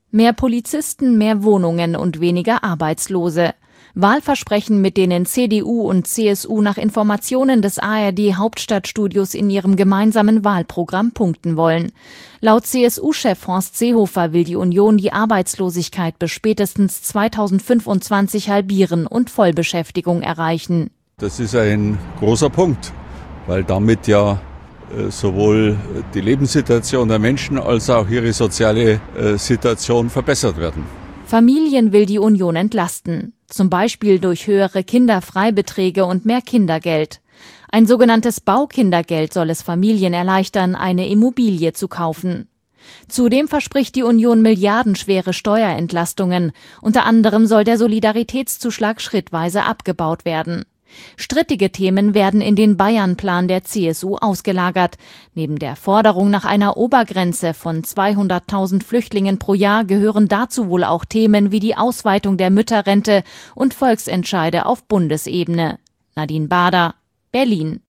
Mehr Polizisten, mehr Wohnungen und weniger Arbeitslose. Wahlversprechen, mit denen CDU und CSU nach Informationen des ARD-Hauptstadtstudios in ihrem gemeinsamen Wahlprogramm punkten wollen. Laut CSU-Chef Horst Seehofer will die Union die Arbeitslosigkeit bis spätestens 2025 halbieren und Vollbeschäftigung erreichen. Das ist ein großer Punkt, weil damit ja sowohl die Lebenssituation der Menschen als auch ihre soziale Situation verbessert werden. Familien will die Union entlasten, zum Beispiel durch höhere Kinderfreibeträge und mehr Kindergeld. Ein sogenanntes Baukindergeld soll es Familien erleichtern, eine Immobilie zu kaufen. Zudem verspricht die Union milliardenschwere Steuerentlastungen. Unter anderem soll der Solidaritätszuschlag schrittweise abgebaut werden. Strittige Themen werden in den Bayern-Plan der CSU ausgelagert. Neben der Forderung nach einer Obergrenze von 200.000 Flüchtlingen pro Jahr gehören dazu wohl auch Themen wie die Ausweitung der Mütterrente und Volksentscheide auf Bundesebene. Nadine Bader, Berlin.